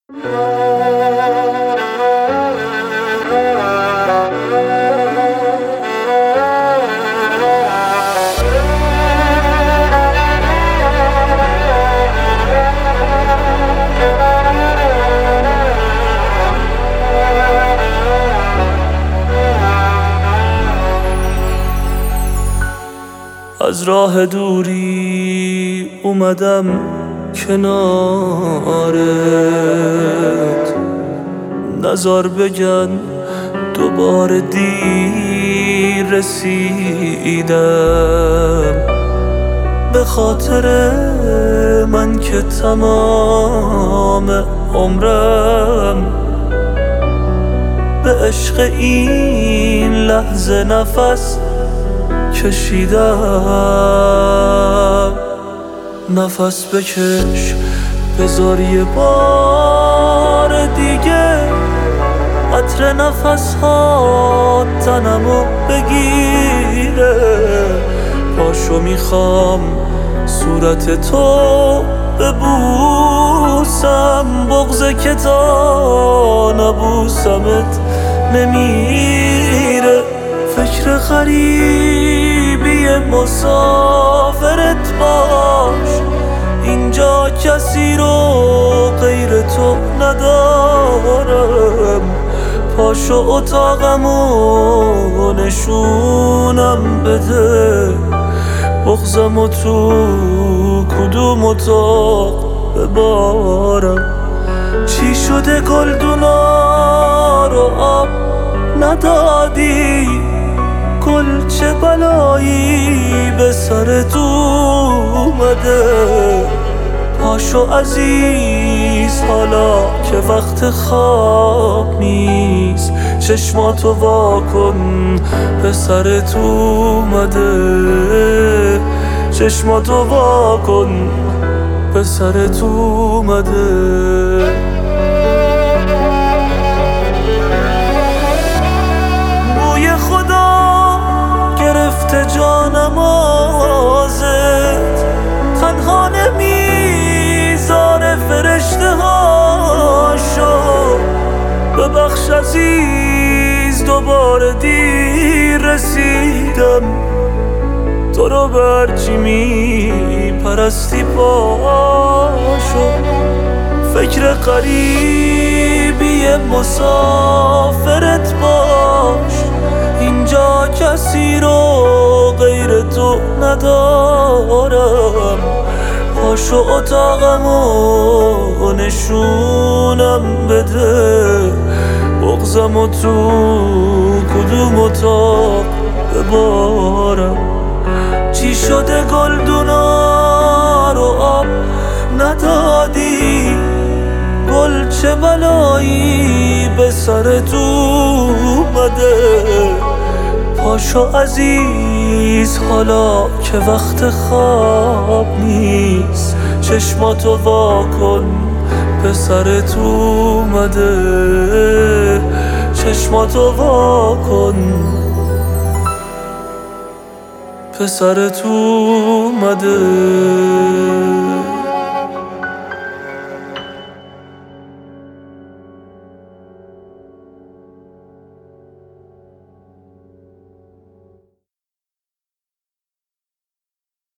از راه دوری اومدم کنارت، نزار بگن دوباره دیر رسیدم. به خاطر من که تمام عمرم به عشق این لحظه نفس کشیدم. نفس بکش، بذار یه بار دیگه عطر نفس ها تنمو بگیره. پاشو میخوام صورت تو ببوسم، بغضه که تا نبوسمت نمیره. فکر غریبی مسافرت باش، اینجا کسی رو غیر تو ندارم. پاشو اتاقمو نشونم بده، بغضمو تو کدوم اتاق ببارم. چی شده گلدونا رو آب ندادی؟ گل چه بلایی به سرت اومده؟ پاشو عزیز حالا که وقت خواب نیست، چشماتو واکن به سرت اومده. چشماتو واکن به سرت اومده. جانم آزت تنها نمیذاره فرشته هاشو. ببخش عزیز دوباره دیر رسیدم، تو رو برچی میپرستی پاشو. فکر غریبی مسافرت باش، اینجا کسی رو غیر تو ندارم. پاشو اتاقمو نشونم بده، بغضمو تو کدوم اتاق ببارم. چی شده گلدونا رو آب ندادی؟ گل چه بلایی به سرت اومده؟ پاشو عزیز حالا که وقت خواب نیست، چشماتو واکن به سرت اومده. چشماتو واکن به سرت اومده.